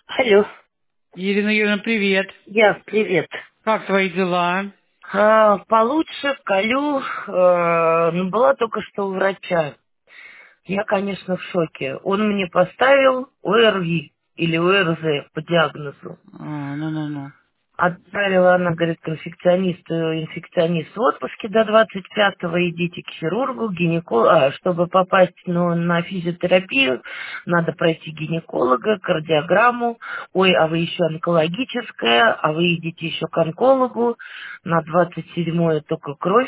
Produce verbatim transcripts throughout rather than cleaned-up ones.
Алло, Ирина Юрьевна, привет. я, привет. Как твои дела? А, получше, колю, э, ну, была только что у врача. Я, конечно, в шоке. Он мне поставил ОРВИ или ОРЗ по диагнозу. А, ну-ну-ну. Отправила она, говорит, к инфекционисту, инфекционист в отпуске до двадцать пятого, идите к хирургу, гинекологу, а, чтобы попасть ну, на физиотерапию, надо пройти гинеколога, кардиограмму, ой, а вы еще онкологическая, а вы идите еще к онкологу, на двадцать седьмое только кровь,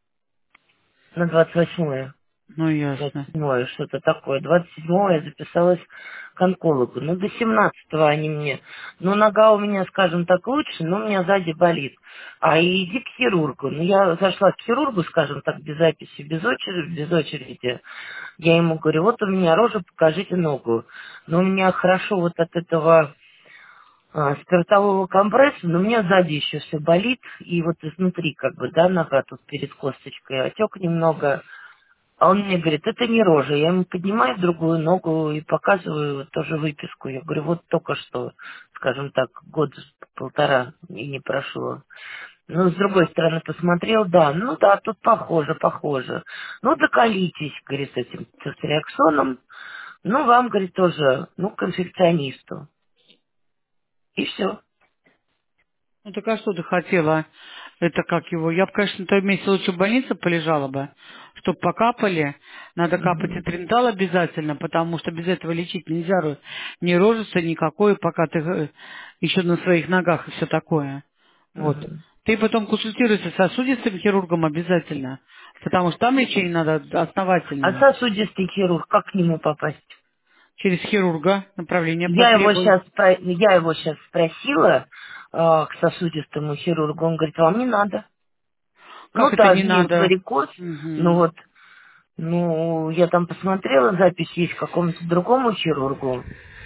на двадцать восьмое Ну, двадцать ясно. седьмое что-то такое. двадцать седьмое я записалась к онкологу. Ну, до семнадцатого они мне. Ну, нога у меня, скажем так, лучше, но у меня сзади болит. А и иди к хирургу. Ну, я зашла к хирургу, скажем так, без записи, без очереди, без очереди. Я ему говорю, вот у меня рожа, покажите ногу. Но у меня хорошо вот от этого а, спиртового компресса, но у меня сзади еще все болит. И вот изнутри, как бы, да, нога тут перед косточкой. Отек немного. А он мне говорит, это не рожа. Я ему поднимаю другую ногу и показываю вот тоже выписку. Я говорю, вот только что, скажем так, год полтора и не прошло. Ну, с другой стороны посмотрел, да, ну да, тут похоже, похоже. Ну, доколитесь, говорит, этим цифтриаксоном. Ну, вам, говорит, тоже, ну, к инфекционисту. И все. Ну, так а что ты хотела? Это как его? Я бы, конечно, на твоем месте лучше в больнице полежала бы, чтоб покапали. Надо капать и тринтал обязательно, потому что без этого лечить нельзя. ро- Ни рожица никакой, пока ты э, еще на своих ногах и все такое. Вот. Ты потом консультируйся с сосудистым хирургом обязательно, потому что там лечение надо А основательное. сосудистый хирург, как к нему попасть? Через хирурга направление Я его потребуй. сейчас, я его сейчас спросила э, к сосудистому хирургу, он говорит, вам не надо. Ну Как это да, не винил надо? варикоз, ну Мгм. вот, ну, я там посмотрела, запись есть к какому-то другому хирургу.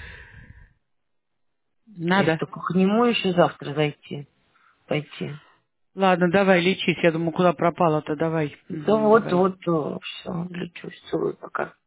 Если Надо. только к нему еще завтра зайти, пойти. Ладно, давай, лечись. Я думаю, куда пропала-то, давай. Да Мгм, вот, давай. вот, все, лечусь, целую, пока.